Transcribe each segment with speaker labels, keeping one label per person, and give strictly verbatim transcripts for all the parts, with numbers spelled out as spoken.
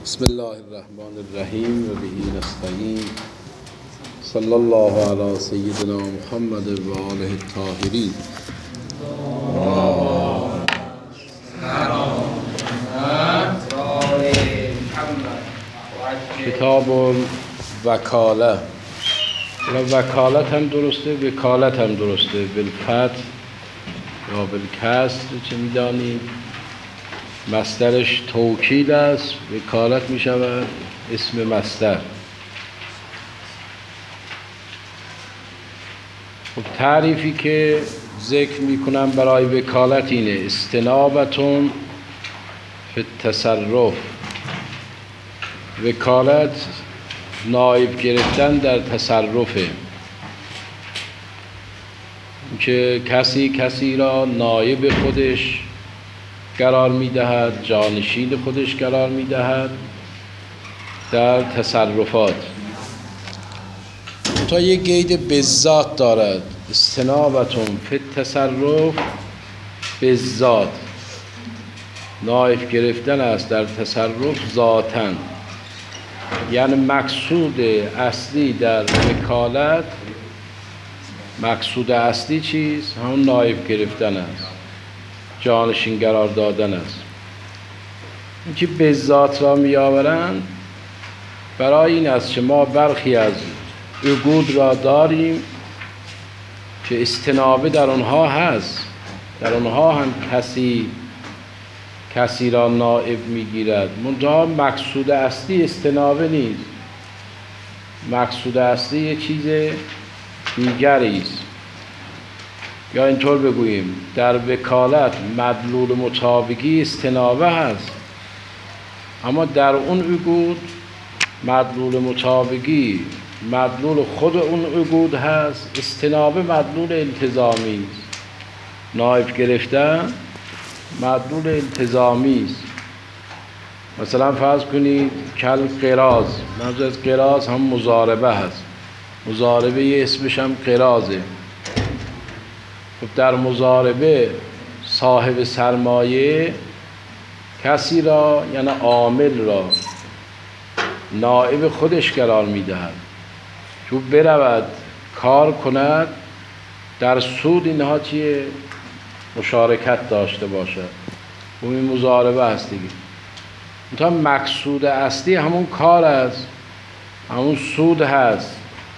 Speaker 1: بسم الله الرحمن الرحیم و به نستعین. صلی الله علی سیدنا محمد و آله الطاهرین. کتاب وکاله، وکالت هم درسته، وکالت هم درسته، بالفتح یا بالکسر چه میدانیم. مصدرش توکید است، وکالت می شود اسم مصدر. خب تعریفی که ذکر می کنم برای وکالت اینه: استنابتون فی التصرف. وکالت نایب گرفتن در تصرفه، که کسی کسی را نایب خودش قرار می‌دهد، جانشین خودش قرار می‌دهد در تصرفات. تا یک قید بالذات دارد. استنابتون فی التصرف بالذات، نایب گرفتن است در تصرف ذاتاً. یعنی مقصود اصلی در وکالت، مقصود اصلی چیست؟ همون نایب گرفتن است، جانشین قرار دادن است. اینکه به ذات را می آورند برای این است که ما برخی از عقود را داریم که استنابه در آنها هست، در آنها هم کسی کسی را نائب می گیرد، منتها مقصود اصلی استنابه نیست. مقصود اصلی یک چیز دیگری است. یا اینطور بگوییم در وکالت مدلول مطابقی استنابه هست، اما در اون عقود مدلول مطابقی مدلول خود اون عقود هست، استنابه مدلول التزامی است. نایب گرفتن مدلول التزامی است. مثلا فرض کنید کل قراض، منظور از قراض هم مضاربه هست. مضاربه اسمش هم قراضه. در مضاربه صاحب سرمایه کسی را، یعنی عامل را، نائب خودش قرار می‌دهد که برود کار کند، در سود اینها چیه؟ مشارکت داشته باشد. اون مضاربه هست دیگه. منتها مقصود اصلی همون کار است، همون سود هست.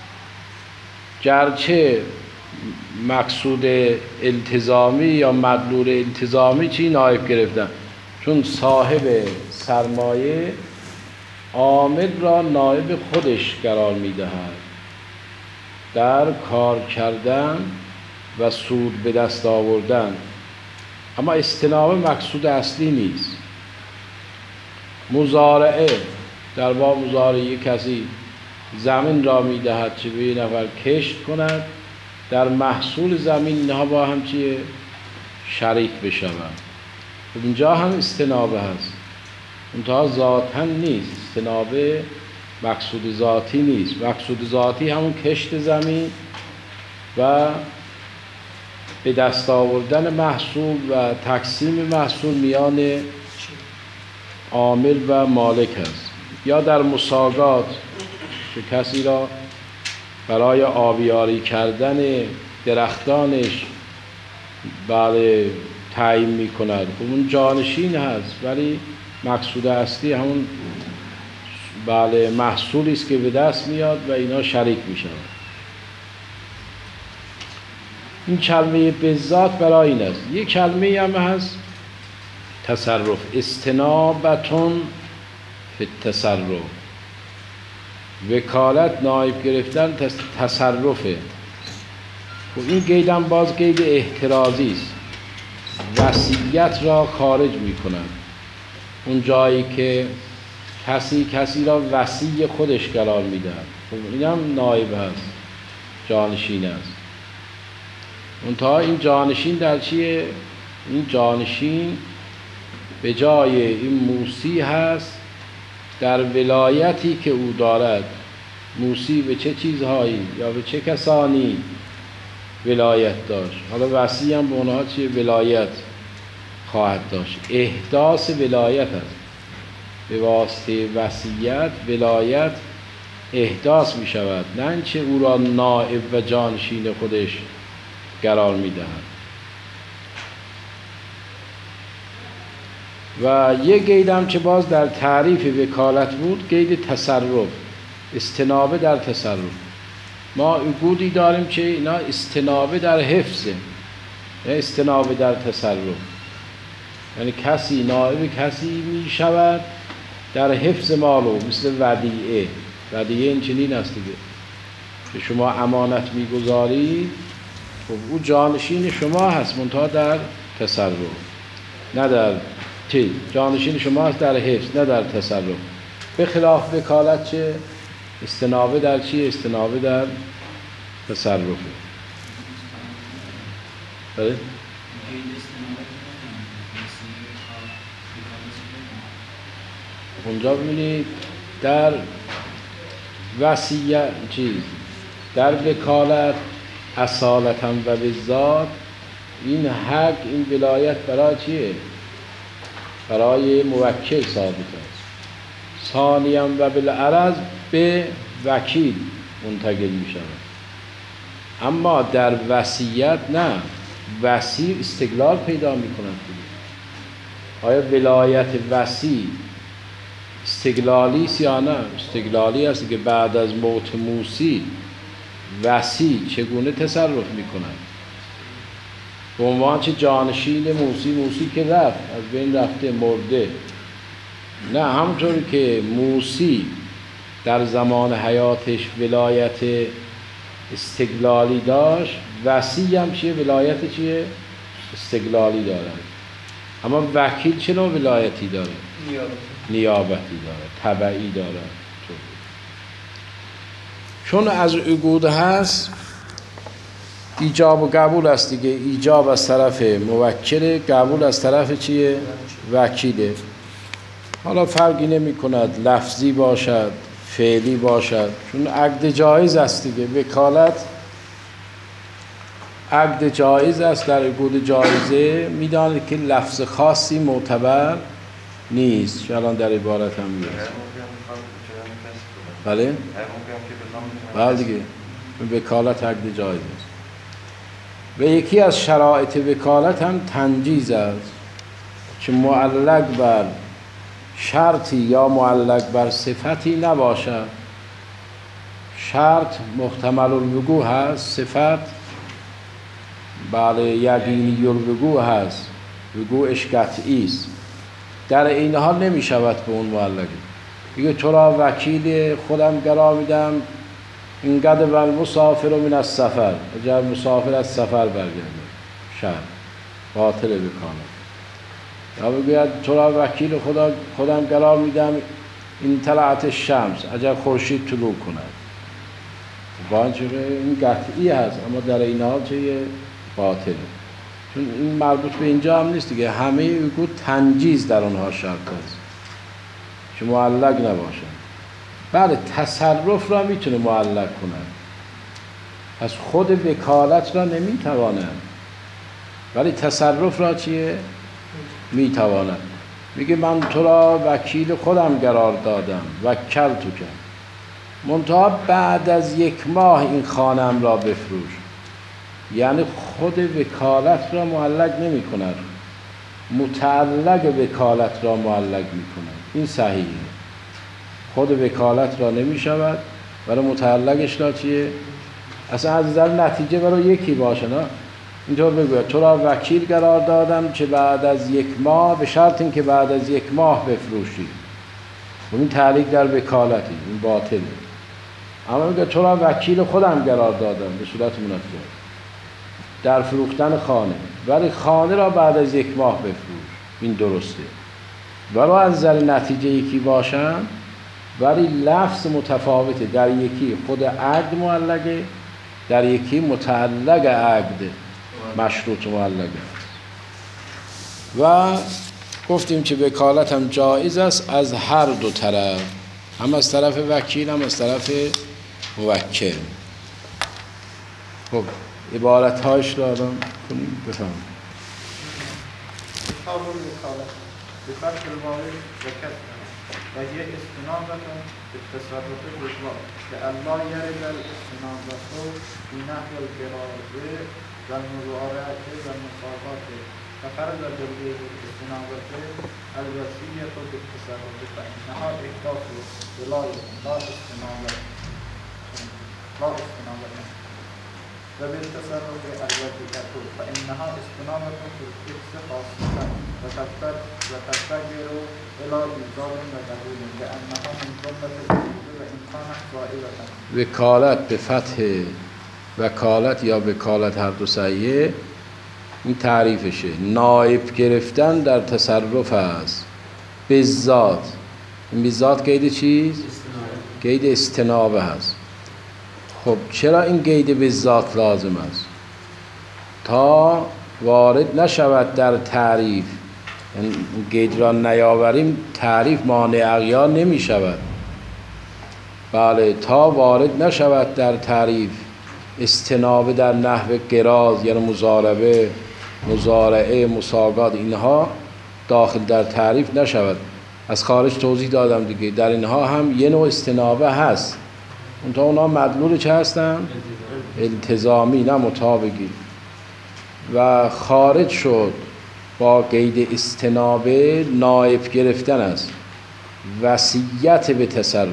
Speaker 1: گرچه مقصود التزامی یا مدلول التزامی چی؟ نایب گرفتن. چون صاحب سرمایه عامل را نایب خودش قرار می‌دهد در کار کردن و سود به دست آوردن، اما استنابه مقصود اصلی نیست. مزارعه، در باب مزارعه کسی زمین را می‌دهد چه به یه نفر کشت کند، در محصول زمین اینها با هم چیه؟ شریک بشوند. اینجا هم استنابه هست، منتها ذاتاً نیست. استنابه مقصود ذاتی نیست. مقصود ذاتی همون کشت زمین و به دست آوردن محصول و تقسیم محصول میان عامل و مالک است. یا در مساقات که کسی را برای آبیاری کردن درختانش بله تعیین می کند، اون جانشین هست، ولی مقصود اصلی همون بله محصولی است که به دست میاد و اینا شریک می شود. این کلمه بالذات برای این است. یک کلمه هم هست تصرف، استنابتون فی التصرف. وکالت نایب گرفتن تصرفه. و این قید هم باز قید احترازی است. وصیت را خارج می کند. اون جایی که کسی کسی را وصی خودش قرار می دهد، این هم نایب هست، جانشین است. منتها این جانشین در چیه؟ این جانشین به جای این موصی هست در ولایتی که او دارد. موصی به چه چیزهایی یا به چه کسانی ولایت داشت؟ حالا وصی هم به اونها چیه؟ ولایت خواهد داشت. احداث ولایت است. به واسطه وصیت ولایت احداث می شود، نه اینکه او را نائب و جانشین خودش قرار می دهد. و یک قید هم که باز در تعریف وکالت بود، قید تصرف، استنابه در تصرف. ما عقودی داریم که اینا استنابه در حفظه، نه استنابه در تصرف. یعنی کسی نائب کسی می شود در حفظ مالو، مثل ودیعه. ودیعه این چنین است دیگه، که شما امانت میگذارید، خب او جانشین شما هست منتها در تصرف، نه در چی؟ جانشین شما هست در حفظ، نه در تصرف. به خلاف وکالت چه؟ استنابه در چی؟ استنابه در تصرف. بله؟ اونجا ببینید در وصیت چیز، در وکالت اصالتا و بالذات، این حق، این ولایت برای چیه؟ برای موکل ثابت است. ثانیاً و بالعرض به وکیل منتقل می شود. اما در وصیت نه، وصی استقلال پیدا می کند. آیا ولایت وصی استقلالی است یا نه؟ استقلالی است که بعد از موت موسی وصی چگونه تصرف می کند؟ به عنوان چه جانشین موسی، موسی که رفت، از بین رفته، مرده. نه، همونطوری که موسی در زمان حیاتش ولایت استقلالی داشت، وصی هم چیه؟ ولایت چیه؟ استقلالی دارد. اما وکیل چه نوع ولایتی داره؟ نیابتی داره، تبعی داره. چون از عقود هست، ایجاب و قبول است دیگه. ایجاب از طرف موکل، قبول از طرف چیه؟ وکیله. حالا فرقی نمی کند لفظی باشد، فعلی باشد، چون عقد جایز است دیگه. وکالت عقد جایز است. در عقود جایزه میدانید که لفظ خاصی معتبر نیست، که الان در عبارت هم میاد. بله؟ بله دیگه، وکالت عقد جایز است. و یکی از شرایط وکالت هم تنجیز است، که معلق بر شرطی یا معلق بر صفتی نباشد. شرط محتمل الوقوع هست، صفت بله یقینی الوقوع هست، وقوعش قطعی است. در این حال نمی شود به اون معلقه. دیگه تو را وکیل خودم قرار میدم، اینقدر ول مسافر من از سفر، اگر مسافر از سفر برگرده، شرط باطل وکالت. یا بگوید تو را وکیل خدا خودم قرار میدم، این طلعت شمس، اگر خورشید طلوع کند، با این قطعی هست، اما در این حال چه باطل. چون این مربوط به اینجا هم نیست دیگه. همه عقود تنجیز در آنها شرط است که معلق نباشد. بله، تصرف را میتونه معلق کند، از خود وکالت را نمیتواند، ولی تصرف را چیه؟ میتواند. میگه من تو را وکیل خودم قرار دادم، وکل تو کرد، منتها بعد از یک ماه این خانم را بفروش. یعنی خود وکالت را معلق نمی کند، متعلق وکالت را معلق می کند. این صحیحه. خود وکالت را نمی شود، برای متعلقش را چیه؟ اصلا از نظر نتیجه برای یکی باشه. نه اینطور بگوید تو را وکیل قرار دادم که بعد از یک ماه، به شرط این که بعد از یک ماه بفروشی. این تعلیق در وکالتی، این باطله. اما میگه تو را وکیل خودم قرار دادم به صورت منفرد در فروختن خانه، ولی خانه را بعد از یک ماه بفروش. این درسته. برای از نظر نتیجه یکی باشن، ولی لفظ متفاوته. در یکی خود عقد معلقه، در یکی متعلق عقد مشروط معلقه. و گفتیم که وکالت هم جایز است از هر دو طرف، هم از طرف وکیل هم از طرف موکل. خب عبارت هایش را آدم کنیم بفهم.
Speaker 2: کتاب وکالت به فرق وکالت وهي استنابة بالتصرف بالضبط لئلا يرد الاستنابة في نحو القراءة والمضارعة والمصابات ففرض بالغيب الاستنابة الوصية بالتصرف فإنها إحداث ولاية لا استنابة لا استنابة وبالتصرف الوصية فإنها استنابة في الفقه خاصة وتتجر إلى إيجاب وقبول لأنها من جملة الوجود وإن كانت زائدة.
Speaker 1: وکالت به فتح وکالت یا وکالت هر دو صحیحه، این تعریفشه. نایب گرفتن در تصرف است به ذات. این به ذات قید چیز؟ قید استنابه هست. خب چرا این قید به ذات لازم است؟ تا وارد نشود در تعریف، یعنی قید را نیاوریم تعریف مانع اغیار نمی شود. بله، تا وارد نشود در تعریف استنابه در نحو قراض یعنی مضاربه، مضارعه، مساقات، اینها داخل در تعریف نشود. از خارج توضیح دادم دیگه، در اینها هم یه نوع استنابه هست، اونتا اونا مدلول چه هستن؟ التزامی نه مطابقی. و خارج شد با قید استنابه نایب گرفتن است. وصیت به تصرف،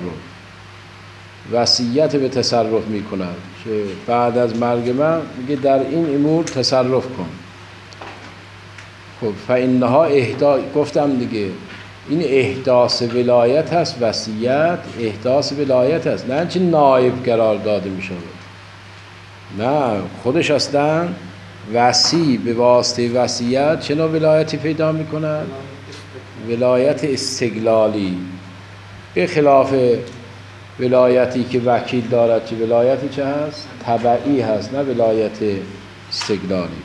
Speaker 1: وصیت به تصرف می کند که بعد از مرگ من میگه در این امور تصرف کن. خب فإنها احدا، گفتم دیگه این احداث ولایت هست، وصیت احداث ولایت هست، نه چه نایب قرار داده می شود. نه، خودش اصلا وصی به واسطه وصیت چه نوع ولایتی پیدا می کند؟ ولایت استقلالی، به خلاف ولایتی که وکیل دارد چه ولایتی چه هست؟ تبعی هست، نه ولایت استقلالی.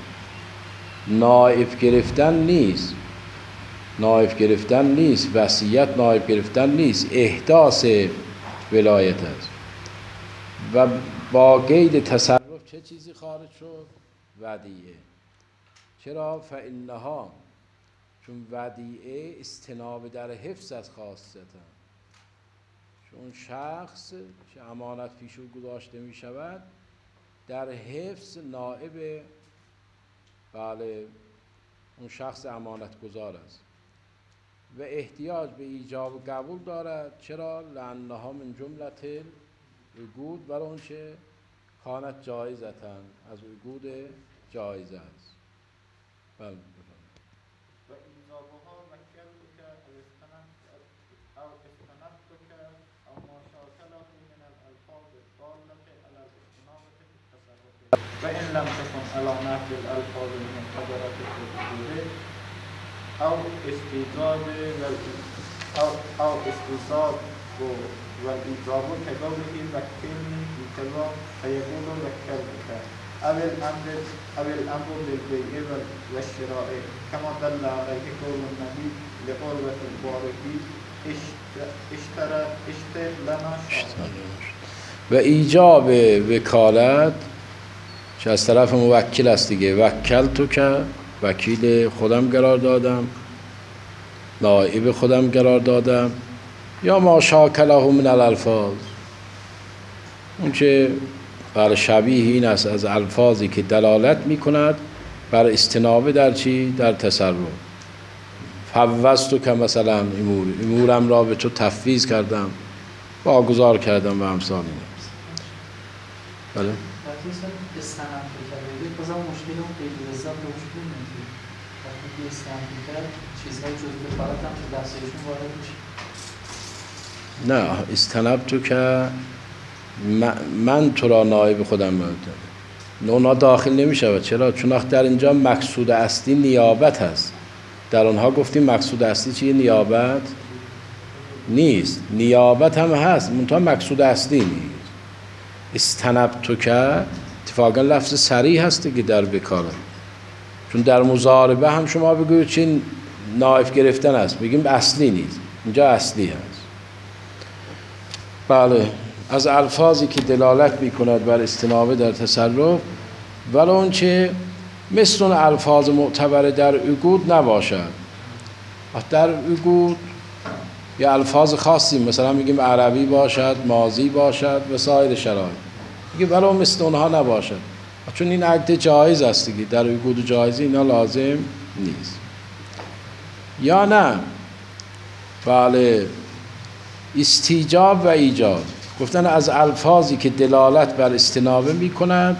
Speaker 1: نائب گرفتن نیست، نائب گرفتن نیست، وصیت نائب گرفتن نیست، احداث ولایت است. و با قید تصرف چه چیزی خارج شد؟ ودیعه. چرا؟ فإنها، چون ودیعه استنابه در حفظ از خاصتا، چون شخص که امانت پیش او گذاشته می شود در حفظ نائب بله اون شخص امانت گذار است و احتیاج به ایجاب و قبول دارد. چرا؟ لأنها من جملة العقود، برای اون چه کانت جایزتاً، از عقود جایزه است. بله
Speaker 2: و ایجابها وکلتک او استنبتک او ما شاکله من الالفاظ الدالة على الاستنابة في التصرف وإن لم تكن على نحو الألفاظ المعتبرة في الوجود أو استيجاب أو أو استيجاب والإيجاب كقوله وكلني بكذا فيقول وكلتك أو الأمر أو الأمر بالبيع والشراء كما دل عليه قول النبي لعروة البارقي اشترى اشتر لنا شاة.
Speaker 1: و ایجاب وکالت که از طرف موکل است دیگه، وکل تو که وکیل خودم قرار دادم، نائب خودم قرار دادم، یا ما شاکله من الالفاظ، اون که بر شبیه این است از الفاظی که دلالت می کند بر استنابه در چی؟ در تصرف. فوضت که مثلا امور، امورم را به تو تفویض کردم، واگذار کردم و امثال این است. بله؟
Speaker 3: وقتی استناد کرده بازم مشکل اون قید لذت به وجود نمیاد. وقتی استناد کرد چیزهای جزء فقط هم تو دستشون وارد میشه.
Speaker 1: نه، استناب تو که من تو را نایب خودم می‌دونم، اونا داخل نمی‌شود. چرا؟ چون در اینجا مقصود اصلی نیابت هست. در اونها گفتیم مقصود اصلی چیه؟ نیابت نیست. نیابت هم هست، منتها مقصود اصلی نیست. استناب تو که اتفاقا لفظ صریح هست که در وکالت، چون در مضاربه هم شما بگوید چین نایب گرفتن است، بگیم اصلی نیست، اینجا اصلی هست. بله، از الفاظی که دلالت می کند بر استنابه در تصرف، ولی اون چه مثل اون الفاظ معتبر در عقود نباشد. در عقود یا الفاظ خاصی مثلا میگیم عربی باشد، ماضی باشد و سایر شرایط، میگه ولو مثل اونها نباشد، چون این عقد جایز است دیگه، در عقود جایزی اینا لازم نیست. یا نه بله استیجاب و ایجاب، گفتن از الفاظی که دلالت بر استنابه میکند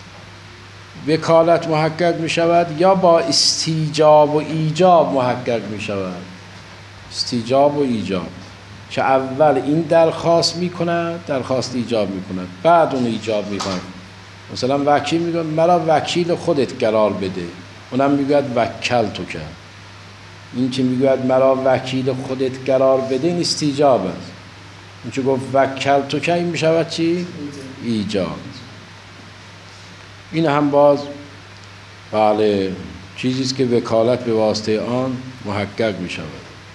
Speaker 1: وکالت محقق میشود یا با استیجاب و ایجاب محقق میشود. استیجاب و ایجاب که اول این درخواست میکند، درخواست ایجاب میکند، بعد اون ایجاب میکند. مثلا وکیل میگه مرا وکیل خودت قرار بده، اونم میگوید وکل تو کرد. این که میگوید مرا وکیل خودت قرار بده این استیجاب است. این که گفت وکل تو کرد این میشود چی؟ ایجاب. این هم باز بله چیزیست که وکالت به واسطه آن محقق میشود.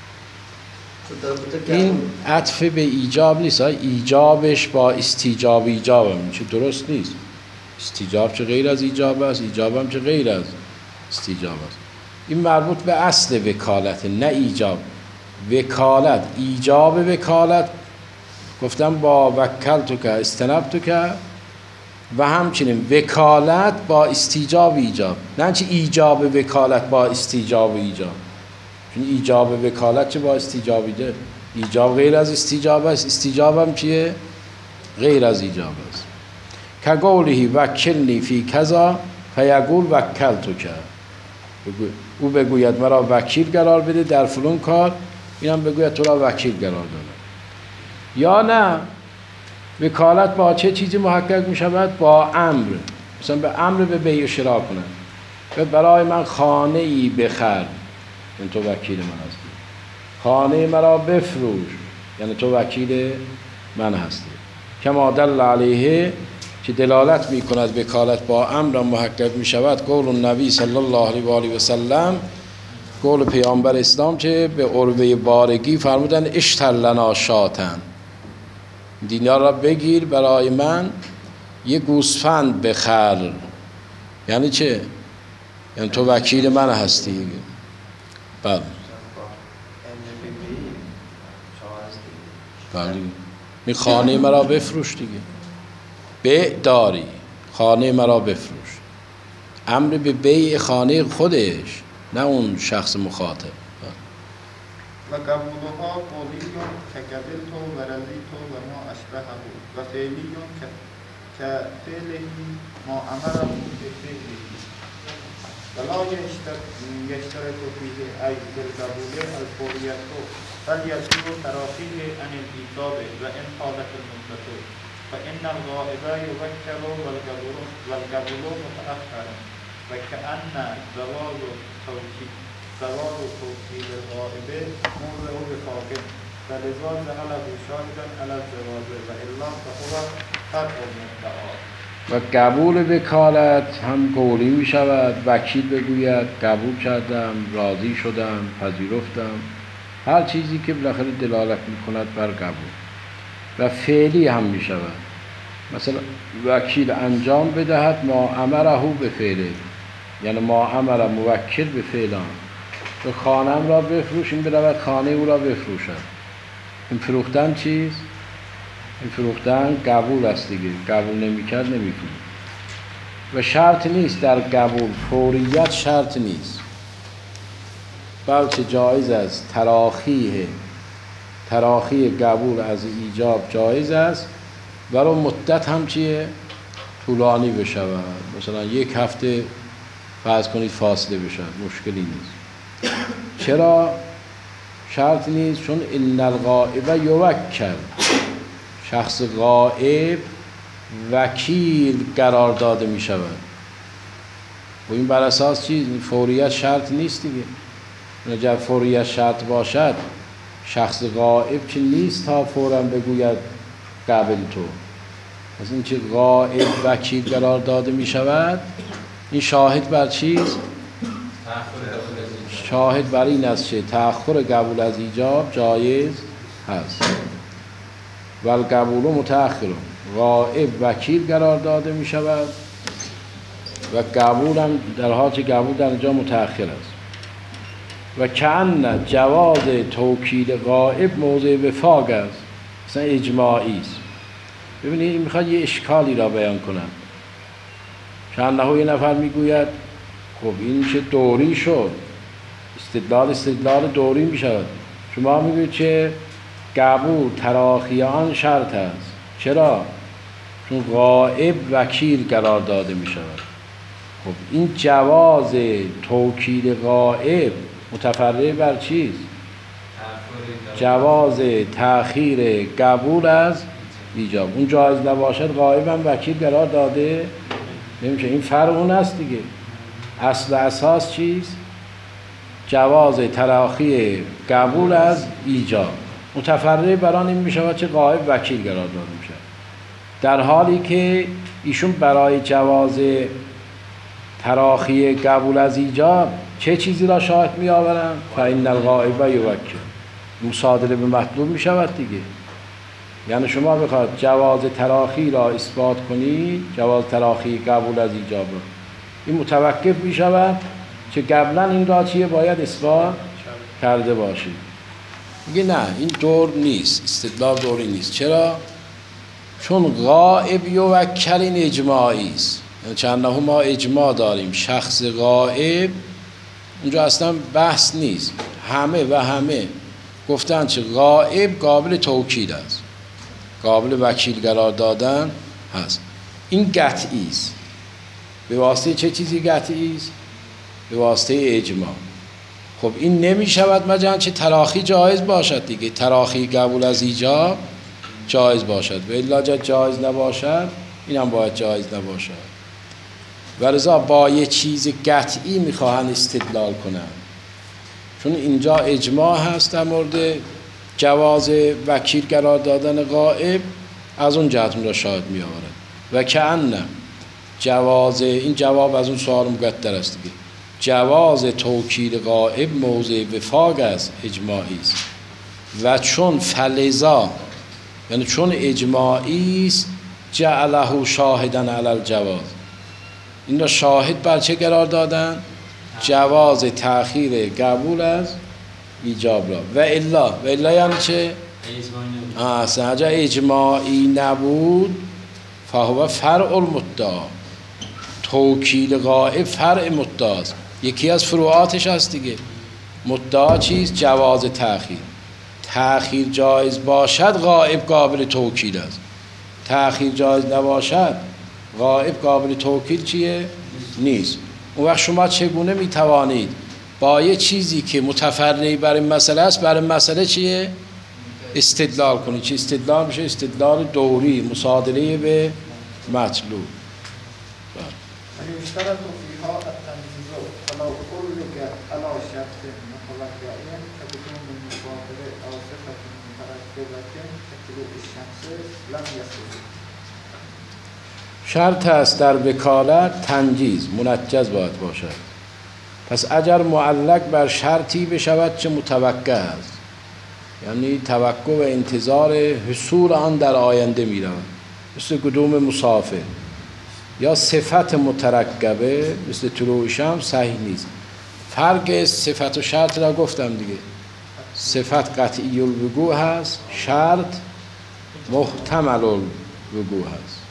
Speaker 1: این عطف به ایجاب نیست، ایجابش با استیجاب ایجاب هم چه درست نیست. استیجاب چه غیر از ایجاب است، ایجاب هم چه غیر از استیجاب است. این مربوط به اصل وکالت نه ایجاب. وکالت ایجاب وکالت گفتم با وکلتو که استنبتو که و همچنین وکالت با استیجاب ایجاب، نه چه ایجاب وکالت با استیجاب ایجاب. چون ایجاب وکالت چه با استیجاب ایجاب، ایجاب غیر از استیجاب است، استیجاب هم چیه؟ غیر از ایجاب است. که قوله وکلنی فی کذا فیقول وکلتو که، او بگوید مرا وکیل قرار بده در فلان کار، اینم بگوید تو را وکیل قرار دادم. یا نه وکالت با چه چیزی محقق می شود؟ با امر، مثلا به امر به بیع و شراء کنند، به برای من خانه ای بخر، یعنی تو وکیل من هستی. خانه مرا بفروش، یعنی تو وکیل من هستی. کما دل علیه که دلالت می کند وکالت با امر محقق می شود قول النبی صلی الله علیه و آله و سلم، قول پیامبر اسلام که به عروه بارگی فرمودن اشتر لنا شاتن، دینار را بگیر برای من یه گوسفند بخر. یعنی چه؟ یعنی تو وکیل من هستی. بله بله می خانه مرا بفروش دیگه، بیع داری خانه مرا بفروش، امر به بیع خانه خودش نه اون شخص مخاطب.
Speaker 2: و قبولها قولیون که قبلتو و رضیتو و ما اشبهه و فعلیون که فعله ما امره به فعله ولا یشترط فیه ای بالقبول الفوریتو فلیسیر تراخیه عن الایجاب و ان حالت المدت فان الغائب یوکل والقبول متأخر و کأن زوال توکید زوال توکید الغائب موضع بفاقد فلذا جعله شاهدا علی الجواز و الا فهو فرع المدعا.
Speaker 1: و قبول وکالت هم قولی می شود، وکیل بگوید قبول کردم، راضی شدم، پذیرفتم، هر چیزی که بالاخره دلالت می کند بر قبول. و فعلی هم می شود، مثلا وکیل انجام بدهد ما امره به فعله، یعنی ما امر موکل به فعلان، تو خانم را بفروشیم برود خانه او را بفروشد. این فروختن چیست؟ این فروختن قبول است دیگه، قبول نمی کرد نمی فروخت. و شرط نیست در قبول، فوریت شرط نیست، بلکه جایز است تراخیه، تراخی قبول از ایجاب جایز است، ولو مدت هم چیه؟ طولانی بشود، مثلا یک هفته فرض کنید فاصله بشود، مشکلی نیست. چرا شرط نیست؟ چون ان الغائب یوکل، شخص غائب وکیل قرار داده می شود. و این بر اساس چیز؟ فوریت شرط نیست دیگه. اگر فوریت شرط باشد شخص غائب که نیست تا فوراً بگوید قبل تو. از این که غائب وکیل قرار داده می شود، این شاهد بر چیز؟ شاهد بر این است که تأخر قبول از ایجاب جایز هست. و القبول متأخر، غائب وکیل قرار داده می شود و قبول هم در حال که قبول در اینجا متأخر است. و کأن جواز توکید غائب موضع وفاق است، مثلا اجماعی است. ببینید این میخواد یه اشکالی را بیان کنند. کأنه یه نفر میگوید خب این چه دوری شد، استدلال استدلال دوری میشود. شما میگوید چه قبول تراخی آن شرط است. چرا؟ چون غائب وکیل قرار داده میشود. خب این جواز توکید غائب متفرع بر چیست؟ جواز تأخیر قبول از ایجاب. اون جایز نباشد غائب هم وکیل قرار داده نمیشه. این فرق اون است دیگه. اصل اساس چیست؟ جواز تراخی قبول از ایجاب. متفرع بر آن این میشود چه غائب وکیل قرار داده میشه، در حالی که ایشون برای جواز تراخی قبول از ایجاب چه چیزی را شاهد می آورند؟ فإن الغائب یوکل، مصادره به مطلوب می شود دیگه. یعنی شما بخواد جواز تراخی را اثبات کنی، جواز تراخی قبول از ایجاب را، این متوقف می شود که قبلا این را چیه باید اثبات کرده باشید. میگه نه این دور نیست، استدلال دوری نیست. چرا؟ چون غائب یوکل این اجماعی است. یعنی چند نهو ما اجماع داریم شخص غائب، اونجا اصلا بحث نیست، همه و همه گفتن چه غائب قابل توکید است، قابل وکیل قرار دادن هست. این قطعی است. به واسطه چه چیزی قطعی است؟ به واسطه اجماع. خب این نمی شود مجان چه تراخی جایز باشد دیگه، تراخی قبول از ایجاب جایز باشد و الا جا جایز نباشد این هم باید جایز نباشد. ولذا با یه چیز قطعی میخواهن استدلال کنن، چون اینجا اجماع هست در مورد جواز وکیل قرار دادن غائب، از اون جهت را شاهد می آورد. و کأن جواز، این جواب از اون سوال مقدر است دیگه، جواز توکید غائب موضع وفاق است، اجماعی است. و چون فلزا، یعنی چون اجماعی است، جعله شاهدن علی الجواز، این را شاهد بر چه قرار دادن؟ جواز تأخیر قبول از ایجاب را. و الا، و الا یعنی چه؟ اصلا اجا اجماعی نبود فهو فرع المدعا، توکید غائب فرع مدعا است، یکی از فروعاتش هست دیگه. مدعا چیست؟ جواز تأخیر. تأخیر جایز باشد غائب قابل توکید است، تأخیر جایز نباشد غائب قابل توکید چیه؟ نیست. اون وقت شما چگونه میتوانید با یه چیزی که متفرعی برای مسئله است برای مسئله چیه؟ استدلال کنید. چی استدلال میشه؟ استدلال دوری، مصادره به مطلوب.
Speaker 2: يشترط فيها التنفيذ فلو ألغى على شرط متوقع كبدون المصادرة أو صفة متركبة كطلوع الشمس لم يصح.
Speaker 1: شرط است در وکالت تنجیز، منجز باید باشد. پس اگر معلق بر شرطی بشود چه متوقع است، یعنی توقع و انتظار حصول آن در آینده می رود، مثل قدوم مسافر، یا صفت مترکبه مثل طلوع شمس صحیح نیست. فرق صفت و شرط را گفتم دیگه. صفت قطعی الوقوع هست، شرط محتمل الوقوع هست.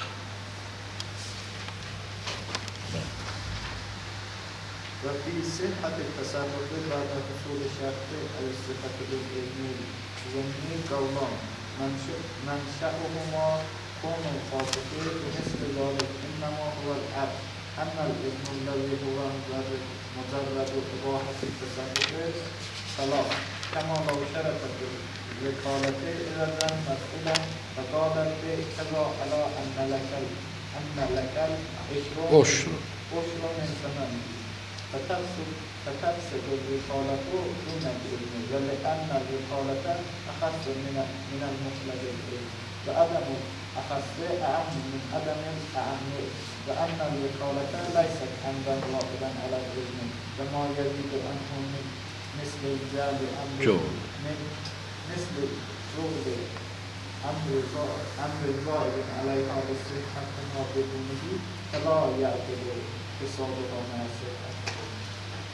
Speaker 2: و فی صحت التصرف بعد حصول شرط او صفت بالعلمی ضمنی قولان منشأهما كون الخاطئ بمثل ذلك انما هو العبد ان الابن الذي هو مجرد اباحة التصرف صلاح كما لو شرط بالوكالة اذا مسؤولا فقال كذا على ان لك ان لك العشر عشر من ثمن فتفسد فتفسد الوكالة دون العلم ولأن الوكالة أخص من من المطلق العلم وعدم أخص أعم من عدم الأعم وأن الوكالة ليست عمدا واقعا على العلم وما يزيد عنه من مثل إجاب أمر من مثل جهد أمر أمر ظاهر عليها بالصحة ما بدونه فلا يعتبر حسابها مع الصحة.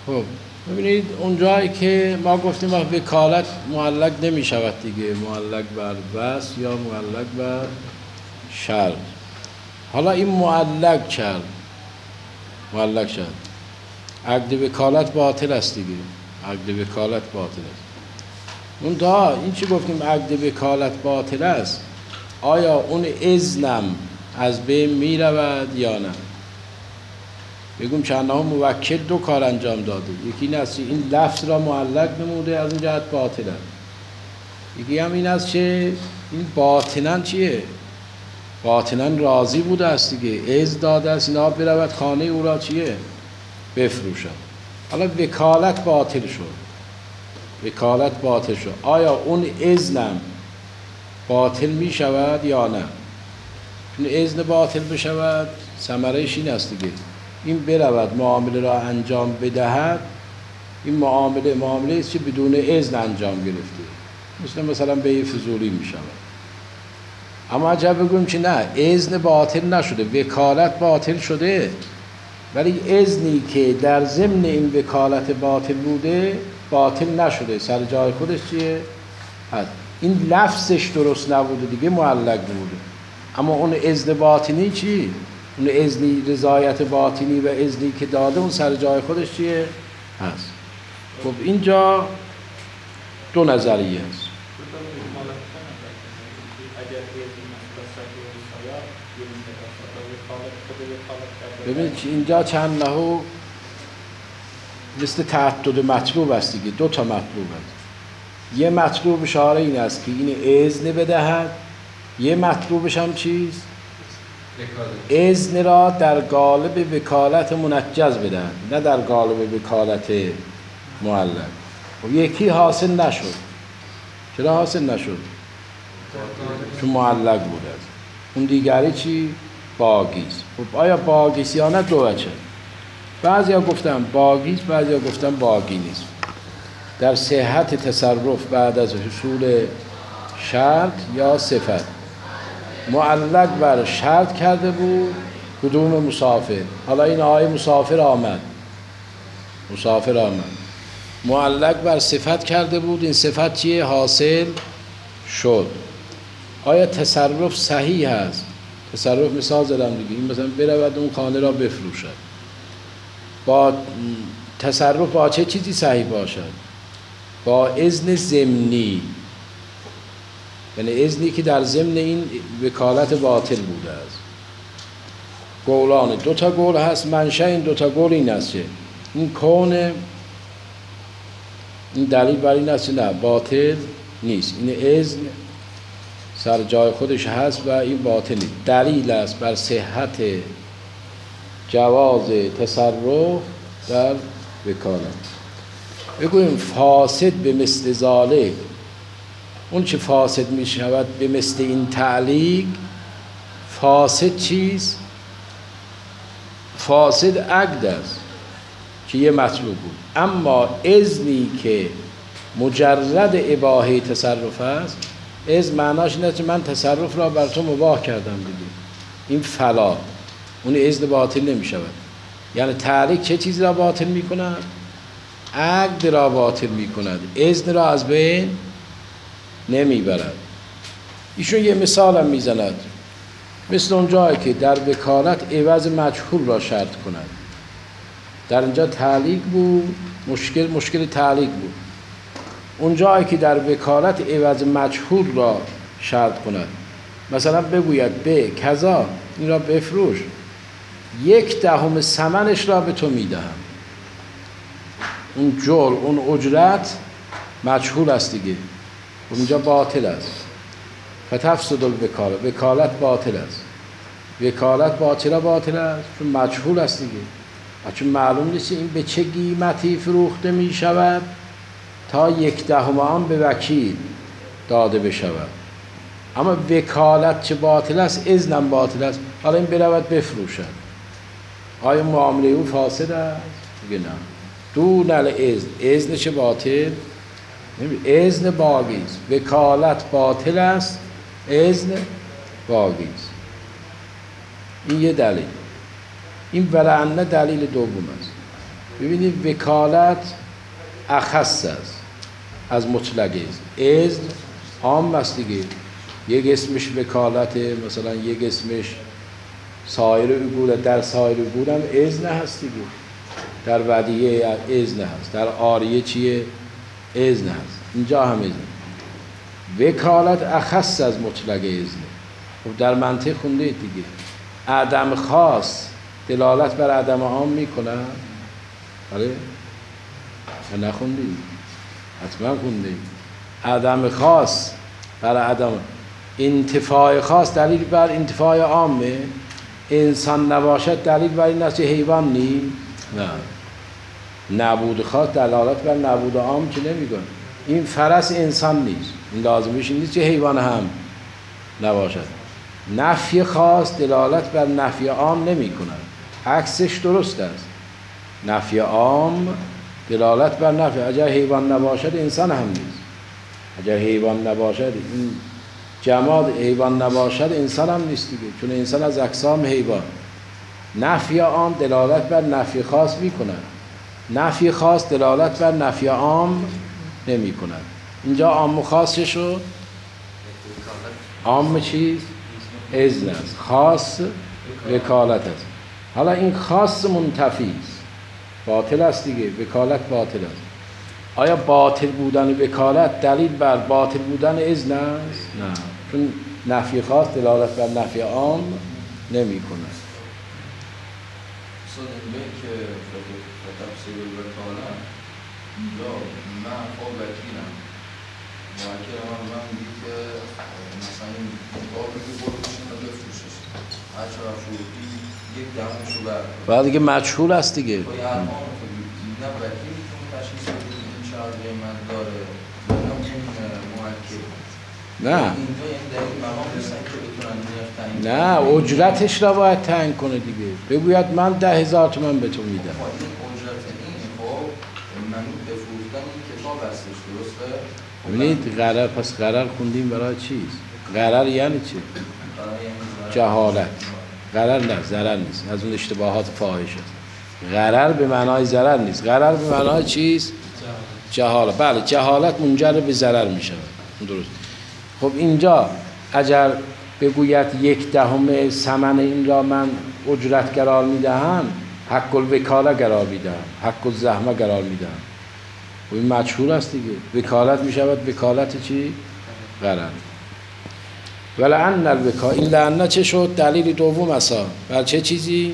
Speaker 1: خب ببینید اونجایی که ما گفتیم وکالت معلق نمی شود دیگه، معلق بر بس یا معلق بر شرط. حالا این معلق کرد، معلق شد، عقد وکالت باطل است دیگه، عقد وکالت باطل است. اون دا این چی گفتیم عقد وکالت باطل است، آیا اون اذنم از بین می رود یا نه؟ بگم چند ها موکل دو کار انجام داده، یکی این است این لفظ را معلق نموده، از این جهت باطل است. یکی هم این است که این باطناً چیه؟ باطناً راضی بوده است دیگه، اذن داده است اینا برود خانه او را چیه؟ بفروشد. حالا وکالت باطل شد، وکالت باطل شد، آیا اون اذنم باطل می شود یا نه؟ چون اذن باطل بشود ثمرهش این است دیگه، این برود معامله را انجام بدهد، این معامله معامله است که بدون اذن انجام گرفته، مثل مثلا به فضولی می شود. اما عجب بگویم که نه، اذن باطل نشده، وکالت باطل شده، ولی اذنی که در ضمن این وکالت باطل بوده باطل نشده، سر جای خودش چیه؟ هست. این لفظش درست نبوده دیگه، معلق بوده، اما اون اذن باطنی چی؟ اون اذنی رضایت باطنی و اذنی که داده اون سر جای خودش چیه؟ هست. خب اینجا دو نظریه است. ببینید اینجا چند نحو مثل تعدد مطلوب است دیگه، دو تا مطلوب است. یه مطلوب اشاره این است که این اذن بدهد، یه مطلوبش هم چیست؟ اذن را در قالب وکالت منجز بدهد، نه در قالب وکالت معلق. خب یکی حاصل نشد. چرا حاصل نشد؟ چون معلق بوده است. اون دیگری چی؟ باقیست. خب آیا باقیست یا نه؟ دو وجه. بعضی ها گفتن باقیست، بعضی ها گفتن باقی نیست. در صحت تصرف بعد از حصول شرط یا صفت، معلق بر شرط کرده بود کدوم؟ مسافر. حالا این آقای مسافر آمد، مسافر آمد، معلق بر صفت کرده بود، این صفت چیه؟ حاصل شد. آیا تصرف صحیح هست؟ تصرف مثال زدم دیگه، این مثلا برود اون خانه را بفروشد. با تصرف با چه چیزی صحیح باشد؟ با اذن ضمنی، یعنی اذنی که در ضمن این وکالت باطل بوده است. قولان دو تا قول هست، منشأ این دو تا قول این است که این کون، این دلیل بر این است نه باطل نیست، این اذن سر جای خودش هست و این باطل نیست. دلیل است بر صحت جواز تصرف در وکالت. بگویم فاسد به مثل ذالک، اون چه فاسد می شود به مثل این تعلیق، فاسد چیست؟ فاسد عقد است که یه مطلوب بود، اما اذنی که مجرد اباحه تصرف است، اذن معناش اینه که من تصرف را بر تو مباح کردم دیگه، این فلا، اون اذن باطل نمی شود. یعنی تعلیق چه چیزی را باطل می کند؟ عقد را باطل می کند، اذن را از بین نمی برد. ایشون یه مثال هم می زند، مثل اونجایی که در وکالت عوض مجهول را شرط کند. در اینجا تعلیق بود، مشکل مشکل تعلیق بود. اونجایی که در وکالت عوض مجهول را شرط کند، مثلا بگوید به کذا، این را بفروش، یک دهم ثمنش را به تو میدهم. اون جول، اون اجرت مجهول است دیگه، اونجا باطل است. فتفسد الوکاله، وکالت باطل است. وکالت باطل باطل است چون مجهول است دیگه، چون معلوم نیست این به چه قیمتی فروخته می شود تا یک دهم آن به وکیل داده بشود. اما وکالت چه باطل است؟ اذنم باطل است. حالا این برود بفروشد، آیا معامله او فاسد است؟ دیگه نه. دون الاذن، اذن چه باطل؟ اذن باقی است. وکالت باطل است، اذن باقی است. این یه دلیل. این ولعنه دلیل دوم است. ببینید وکالت اخص است از مطلق اذن. اذن عام است دیگه، یک اسمش وکالته، مثلا یک اسمش سایر عقود، در سایر عقود هم اذن هست دیگه، در ودیعه اذن هست، در عاریه چیه؟ اذن هست، اینجا هم اذن. وکالت اخص از مطلق اذن. خب در منطق خونده دیگه، عدم خاص دلالت بر عدم عام میکنه؟ آره؟ یا نخوندی؟ حتما خوندی. عدم خاص بر عدم، انتفاع خاص دلیل بر انتفاع عامه. انسان نباشد دلیل بر این است که حیوان نی؟ نه. نبود خاص دلالت بر نبود عام که نمیگن. این فرس انسان نیست، این لازمش نیست که حیوان هم نباشد. نفی خاص دلالت بر نفی عام نمی کند، عکسش درست است. نفی عام دلالت بر نفی، اگر حیوان نباشد انسان هم نیست. اگر حیوان نباشد، این جماد حیوان نباشد انسان هم نیست دیگه، چون انسان از اقسام حیوان. نفی عام دلالت بر نفی خاص می کند، نفی خاص دلالت بر نفی عام نمی کند. اینجا عام و خاص چه شد؟ عام چیز؟ اذن است، خاص وکالت است. حالا این خاص منتفی است، باطل است دیگه، وکالت باطل است. آیا باطل بودن وکالت دلیل بر باطل بودن اذن است؟ نه، چون نفی خاص دلالت بر نفی عام نمی کند.
Speaker 4: اصلا این که تفسیر وکالت یا من خب وکیلم، موکل من من میگه که مثلا این باقی که برو بشین و بفروشش هر چقدر فروخی یک دهمشو بر
Speaker 1: بعد دیگه مجهول است دیگه.
Speaker 4: با یه ارمان نه وکیل چون تشخیص بدید این چقدر قیمت داره نه اون موکل.
Speaker 1: نه
Speaker 4: اینجا یعنی دلیل مقام نیستن که بتونن نرخ تعیین
Speaker 1: نه، اجرتش را باید تعیین کنه دیگه. بگوید من ده هزار تومن به تو میدم.
Speaker 4: این اجرت این خب منوط به فروختن این کتاب هستش، درسته؟
Speaker 1: ببینید غرر، پس غرر خوندیم برای چیست؟ غرر یعنی چی؟ جهالت. غرر نه، ضرر نیست، از اون اشتباهات فاحش است. غرر به معنای ضرر نیست، غرر به معنای چیست؟ جهالت. بله، جهالت منجر به ضرر می شود، درست. خب اینجا اگر بگوید یک دهم ثمن این را من اجرت قرار می دهم، حق الوکاله قرار می دهم، حق الزحمه قرار می دهم. و این مجهول است دیگه. وکالت می شود وکالت چی؟ غرر. ولعن الوکاله، این لعنه چه شد؟ دلیل دوم اصلا بر چه چیزی؟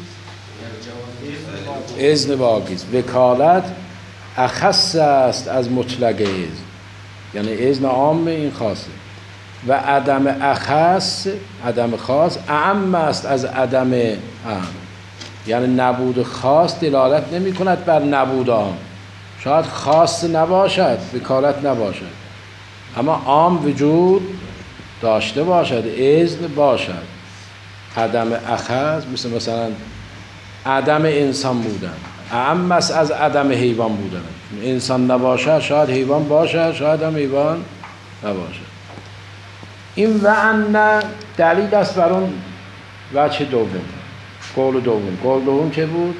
Speaker 1: اذن باقی است. وکالت اخص است از مطلق اذن، یعنی اذن عام این خاصه. و عدم اخص، عدم خاص اعم است از عدم عام، یعنی نبود خاص دلالت نمی کند بر نبود عام. شاید خاص نباشد، وکالت نباشد، اما عام وجود داشته باشد، اذن باشد. عدم اخذ مثل مثلا عدم انسان بودن اعم است از عدم حیوان بودن. انسان نباشد شاید حیوان باشد، شاید هم حیوان نباشد. این و ان دلیل است بر اون وجه دوم، قول دوم. قول دوم چه بود؟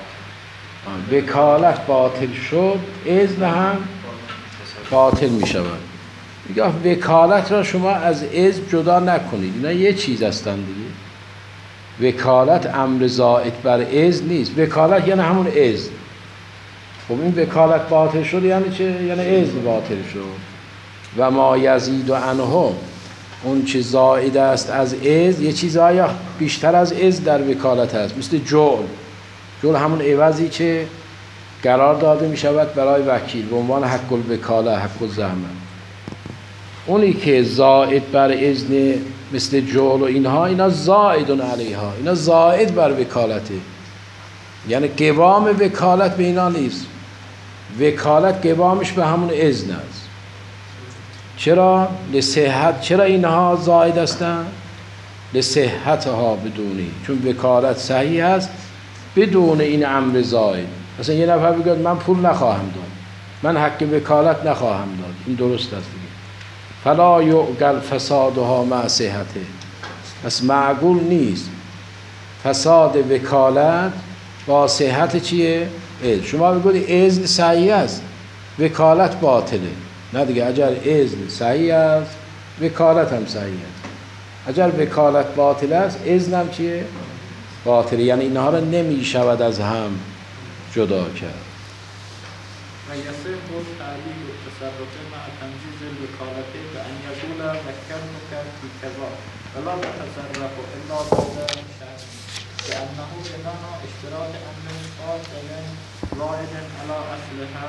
Speaker 1: وکالت باطل شد، اذن هم باطل می شود. میگه وکالت را شما از اذن جدا نکنید، اینا یه چیز هستن دیگه. وکالت امر زائد بر اذن نیست، وکالت یعنی همون اذن. خب این وکالت باطل شد یعنی چه؟ یعنی اذن باطل شد. و ما یزید و عنه، اون چه زائد است از اذن، یه چیزایی بیشتر از اذن در وکالت هست، مثل جعل. جعل همون عوضی که قرار داده می شود برای وکیل به عنوان حق الوکاله، حق الزحمه. اونی که زائد بر اذن مثل جعل و اینها، اینا زائد علیها، اینا زائد بر وکالته، یعنی قوام وکالت به اینا نیست. وکالت قوامش به همون اذن است. چرا؟ لصحت. چرا اینها زائد هستند؟ لصحتها بدونی، چون وکالت صحیح است بدون این امر زائد. مثلا یه نفر بگه من پول نخواهم داد، من حق وکالت نخواهم داد، این درست است دیگه. فلا یعقل فسادها مع صحته، پس معقول نیست فساد وکالت با صحت چیه؟ اذن. شما بگوید اذن صحیح است، وکالت باطله. نه دیگه، اگر اذن صحیح است وکالت هم صحیح است. اگر وکالت باطل است اذن هم چیه؟ باطله. یعنی اینها را نمی شود از هم جدا کرد.
Speaker 2: ويصح تعليل التصرف مع تنجيز الوكالة بأن يقول ذكرتك في كذا ولا تتصرف إلا بعد شرط، لأنه بمعنى اشتراط أمر قاطع زائد على أصلها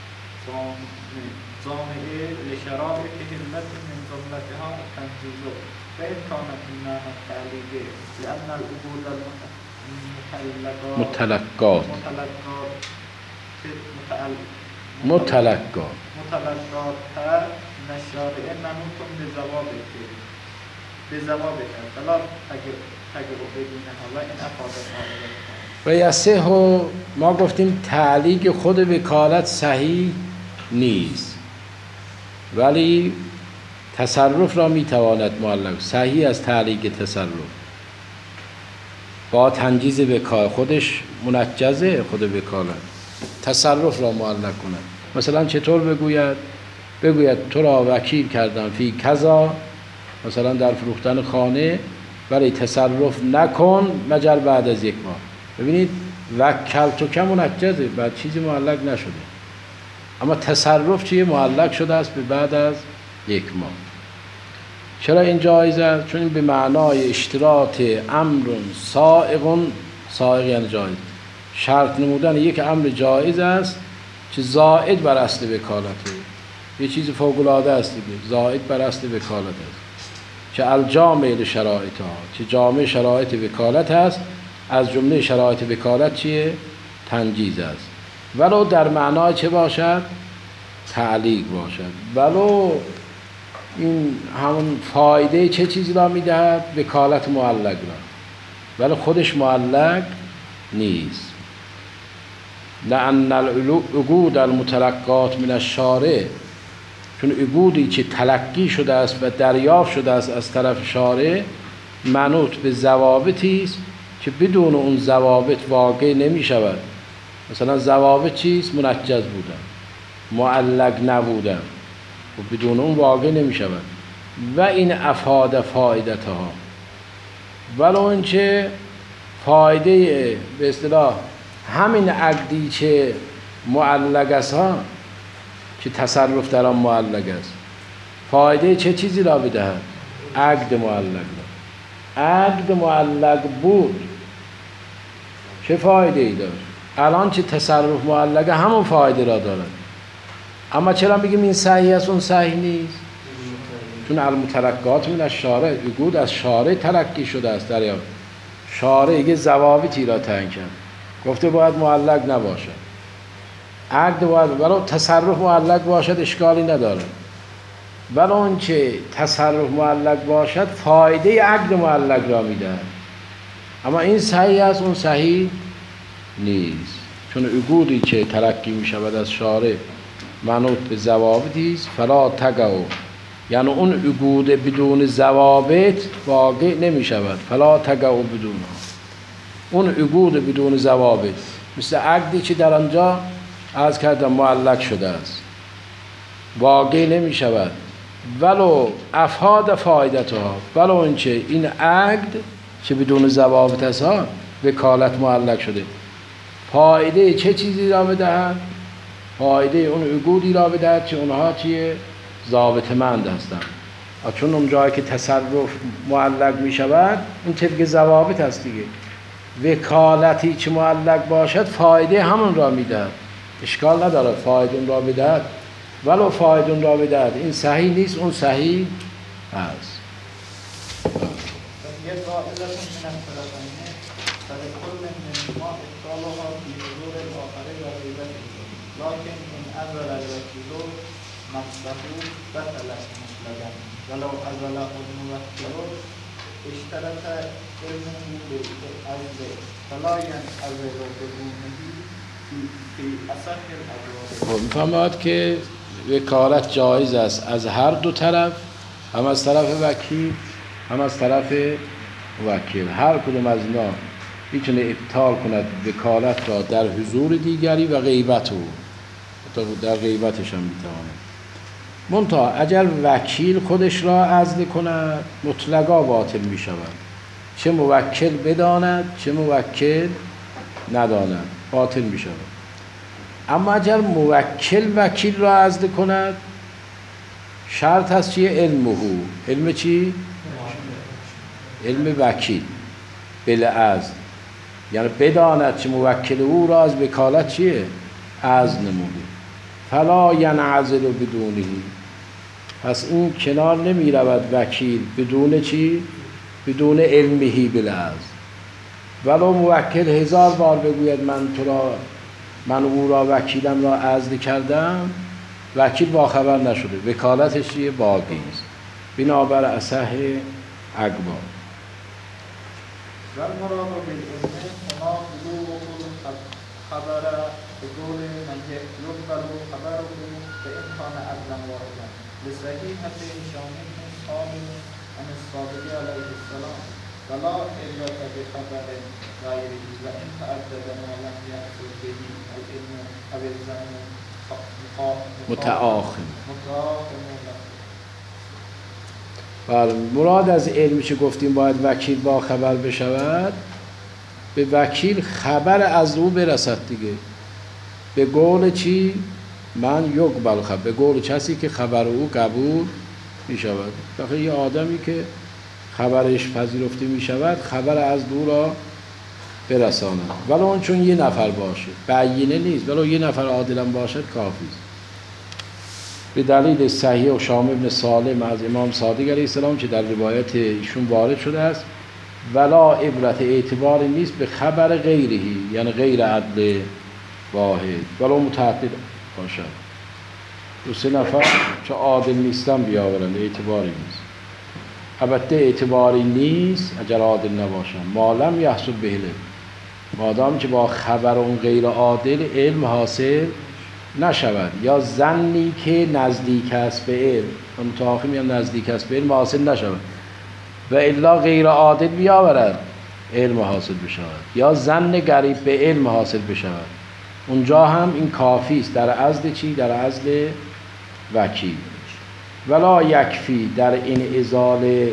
Speaker 2: ضامن لشرائطه التي من جملتها التنجيز، فإن كانت من معنى التعليل لأن العقول المتلقات
Speaker 1: متلقات متلقات
Speaker 2: متلقات من الشارع منوط بضوابط بضوابط فلا تجر بدونها و این افاده
Speaker 1: و یصح، ما گفتیم تعلیق خود وکالت صحیح نیست، ولی تصرف را میتواند معلق. صحیح از تعلیق تصرف با تنجیز وکالت، خودش منجزه خود وکالت، تصرف را معلق کند. مثلا چطور بگوید؟ بگوید تو را وکیل کردم فی کذا، مثلا در فروختن خانه، ولی تصرف نکن مگر بعد از یک ماه. ببینید وکلتو که منجزه، بعد چیزی معلق نشده، اما تصرف چیه؟ معلق شده است به بعد از یک ماه. چرا این جایز است؟ چون این به معنای اشتراط امر سائغ، سائغ یعنی جایز، شرط نمودن یک امر جایز است که زائد بر اصل وکالته. یه چیز فوق العاده است دیگه، زائد بر اصل وکالت است، که الجامع لشرائطها، که جامع شرایط وکالت است. از جمله شرایط وکالت چیه؟ تنجیز است، ولو در معنای چه باشد؟ تعلیق باشد. ولو این همون فایده چه چیزی را میدهد؟ وکالت معلق را، ولی خودش معلق نیست. لأن العقود المتلقات من الشارع، چون عقودی که تلقی شده است و دریافت شده است از طرف شارع، منوط به ضوابطی است که بدون اون ضوابط واقع نمی شود. مثلا ضوابط چیست؟ منجز بودن، معلق نبودن، و بدون اون واقع نمی شود. و این افاد فایدتها، ولو اینکه فایده به اصطلاح همین عقدی که معلق است ها، که تصرف در آن معلق است، فایده چه چیزی را بدهد؟ عقد معلق را. عقد معلق بود چه فایده ای داشت؟ الان چه تصرف معلقه همون فایده را دارد. اما چرا بگیم این صحیح است اون صحیح نیست؟ چون المتلقات من الشارع، عقود از شارع تلقی شده است. در شارع یه ضوابطی را تعیین کرد، گفته باید معلق نباشد. عقد باید، ولو تصرف معلق باشد اشکالی نداره، ولو اون که تصرف معلق باشد فایده عقد معلق را میدهد. اما این صحیح است اون صحیح نیست، چون عقودی که تلقی می شود از شارع منوط به ضوابطی است. فلا تقعوا، یعنی اون عقود بدون ضوابط واقع نمی شود. فلا تقعوا بدون اون عقود بدون ضوابط، مثل عقدی که در آنجا عرض کردم معلق شده است، واقع نمی شود. ولو افاد فایدتها، ولو اینکه این عقد که بدون ضوابط است ها، وکالت معلق شده، فایده چه چیزی را بدهد؟ فایده اون عقودی را بدهد که اونها چیه؟ ضابطه‌مند هستند. چون اون جایی که تصرف معلق می شود این طبق ضوابط است دیگه. وکالتی که معلق باشد فایده همون را می دهد، اشکال نداره فایده اون را بدهد، ولو فایده اون را بدهد. این صحیح نیست اون صحیح است.
Speaker 2: لكن إن أذل الوكيل نفسه بطلت مطلقا ولو أذله الموكل اشترط علمه بالعزل فلا ينعزل بدونه في أصح الأبواب.
Speaker 1: می‌فهمد که وکالت جایز است از هر دو طرف، هم از طرف وکیل هم از طرف وکیل. هر کدوم از اینا میتونه ابطال کند وکالت را در حضور دیگری و غیبت او، حتی در غیبتش هم میتواند. منتها اگر وکیل خودش را عزل کند مطلقا باطل میشود، چه موکل بداند چه موکل نداند باطل میشود. اما اگر موکل وکیل را عزل کند شرط هست چیه؟ علمه. علم چی؟ علم وکیل بالعزل، یعنی بداند چه موکل او را از وکالت چیه؟ عزل نموده. فلا ینعزل بدونه، پس این کنار نمی رود وکیل بدون چی؟ بدون علمهی بالعزل. ولو موکل هزار بار بگوید من تو را من او را وکیلم را عزل کردم، وکیل باخبر نشده، وکالتش چیه؟ باقی است. بنابر اصح اقوال.
Speaker 2: و المراد بالعلم هنا بلوغ الخبر بقول من يقبل خبره فإن كان عدلا واحدا لصحيحة شامل صادق عن الصادق عليه السلام ولا علة بخبر غيره وإن تعدد ما لم يحصل به العلم أو الظن
Speaker 1: متآخم.
Speaker 2: متآخم له.
Speaker 1: بله، مراد از علمی که گفتیم باید وکیل با خبر بشود، به وکیل خبر از او برسد دیگه. به قول چی؟ من یقبل خبر، به قول کسی که خبر او قبول می شود. بخیر یه آدمی که خبرش پذیرفته می شود خبر از او را برساند، ولی اون چون یه نفر باشه بیینه نیست، ولی یه نفر عادل باشد کافی است. به دلیل صحیح و شام ابن سالم از امام صادق علیه السلام که در روایت ایشون وارد شده است ولا عبرت اعتباری نیست به خبر غیرهی، یعنی غیر عدل واحد ولا متعدد باشد. دو سه نفر چه عادل نیستن بیاورند اعتباری نیست. البته اعتباری نیست اگر عادل نباشن، معلم یحصل به علم، مادام که با خبر اون غیر عادل علم حاصل نشود یا ظنی که نزدیک است به علم، متأخر میگن نزدیک است به علم حاصل نشود و الا غیر عادل بیاورد علم حاصل بشود یا ظن قریب به علم حاصل بشود، اونجا هم این کافی است در عزل چی؟ در عزل وکیل. ولا یکفی در این ازاله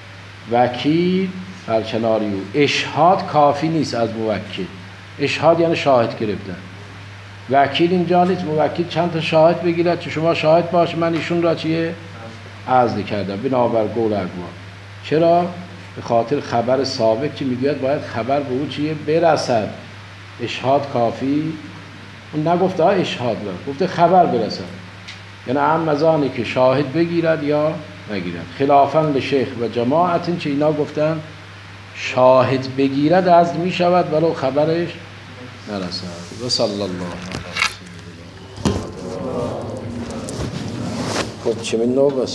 Speaker 1: وکیل بر کناری او، اشهاد کافی نیست از موکل. اشهاد یعنی شاهد گرفتن. وکیل اینجا نیست، موکل چند تا شاهد بگیرد که شما شاهد باش من ایشون را چیه؟ عزل کردم بنابر قول اقوال. چرا؟ به خاطر خبر سابق که میگوید باید خبر به او چیه؟ برسد. اشهاد کافی؟ اون نگفته ها اشهاد برد، گفته خبر برسد، یعنی هم مزانی که شاهد بگیرد یا نگیرد. خلافاً لشیخ و جماعت چه اینا گفتن شاهد بگیرد عزل می شود ولو خبرش نرسد. و صلی الله علیه و سلم. خب چه من نوبس